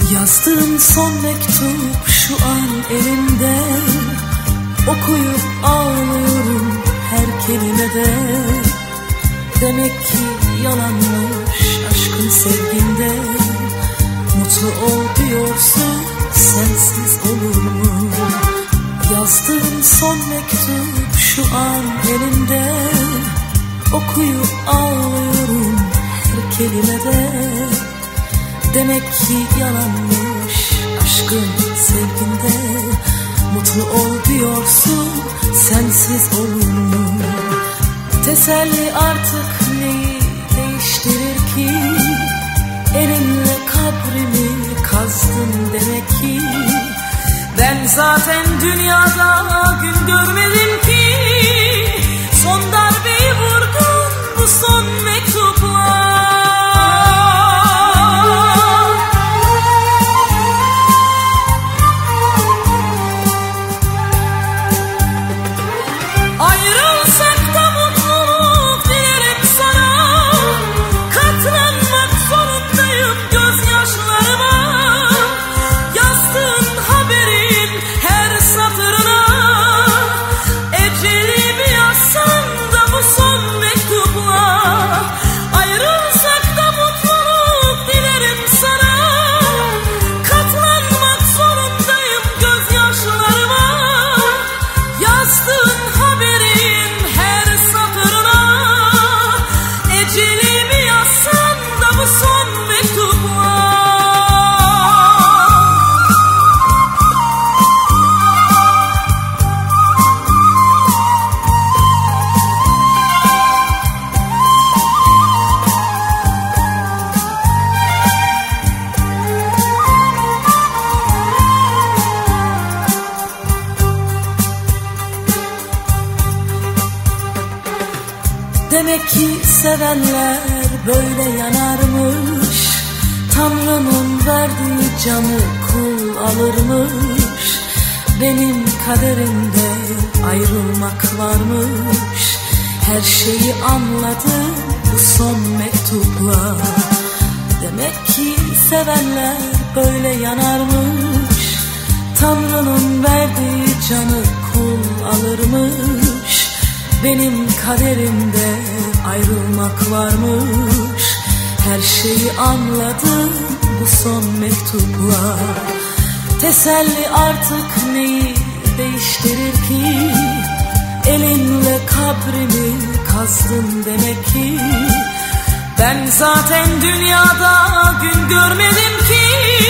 Yazdığım son mektup şu an elimde. Okuyup ağlıyorum her kelimede. Demek ki yalanmış aşkın sevginde. Mutlu ol diyorsun, sensiz olur mu? Yazdığım son mektup şu an elimde. Okuyup ağlıyorum her kelimede. Demek ki yalanmış aşkın sevginde. Mutlu ol diyorsun, sensiz olur mu? Teselli artık neyi değiştirir ki? Elinle kabrimi kazdın demek ki. Ben zaten dünyada gün görmedim ki. Son darbeyi vurdun bu son mektupla. Ayrılsak da mutluluk dilerim sana. Katlanmak zorundayım gözyaşlarıma. Yazdığın haberin her satırına. Ecelimi yazsan da bu son mektupla. Ayrılsak da mutluluk dilerim sana. Katlanmak zorundayım gözyaşlarıma. Yazdığın haberin her satırına. Ecelimi yazsan da bu son mektupla. Demek ki sevenler böyle yanarmış. Tanrı'nın verdiği canı kul alırmış. Benim kaderimde ayrılmak varmış. Her şeyi anladım bu son mektupla. Demek ki sevenler böyle yanarmış. Tanrı'nın verdiği canı kul alırmış. Benim kaderimde ayrılmak varmış. Her şeyi anladım bu son mektupla. Teselli artık neyi değiştirir ki? Elinle kabrimi kazdın demek ki. Ben zaten dünyada gün görmedim ki.